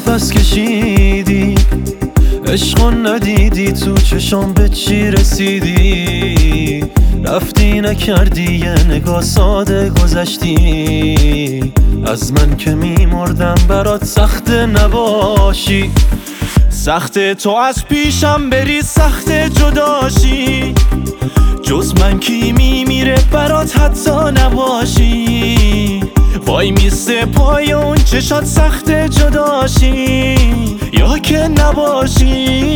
نفس کشیدی، عشقو ندیدی، تو چشام به چی رسیدی؟ رفتی نکردی یه نگاه ساده گذشتی از من که میمردم برات سخته نباشی. سخته تو از پیشم بری، سخته جداشی، جز من کی میمیره برات حتی نباشی. وای میسته پای اون چشات، سخته جداشی یا که نباشی.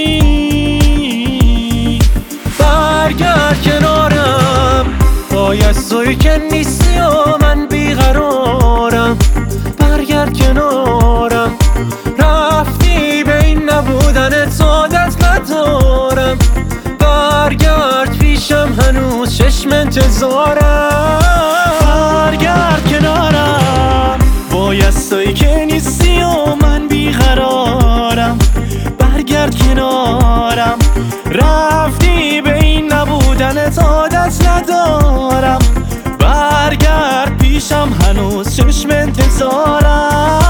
برگرد کنارم، بایستوی که نیستی و من بیقرارم. برگرد کنارم، رفتی به این نبودنت عادت ندارم. برگرد پیشم، هنوز چشم انتظارم. برگرد کنارم، بایستایی که نیستی و من بیقرارم. برگرد کنارم، رفتی به این نبودنت عادت ندارم. برگرد پیشم، هنوز چشم انتظارم.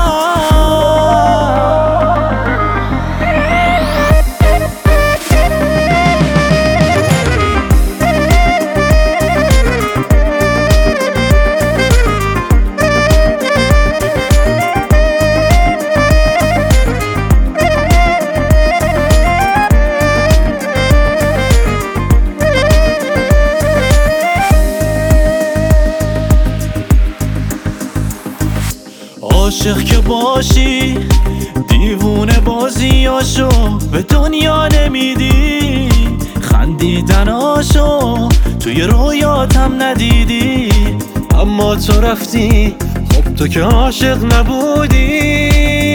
عاشق که باشی، دیوونه بازیاشو به دنیا نمیدی. خندیدناشو توی رویاتم ندیدی، اما تو رفتی، خب تو که عاشق نبودی.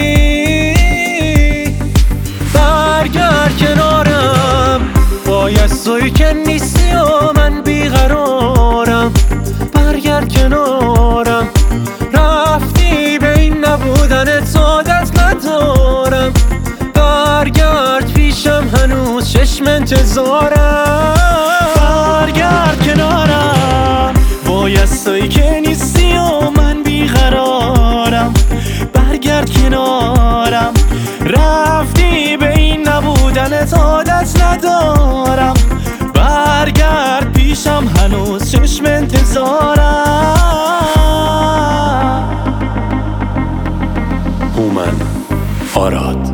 برگرد کنارم، بایستوی که نیستی و من بیقرارم. برگرد کنارم، رفتی به این نبودنت عادت ندارم. برگرد پیشم، هنوز چشم انتظارم. برگرد کنارم، بایستایی که نیستی و من بیقرارم. برگرد کنارم، رفتی به این نبودنت عادت ندارم. برگرد پیشم، هنوز چشم انتظارم. هومن آراد.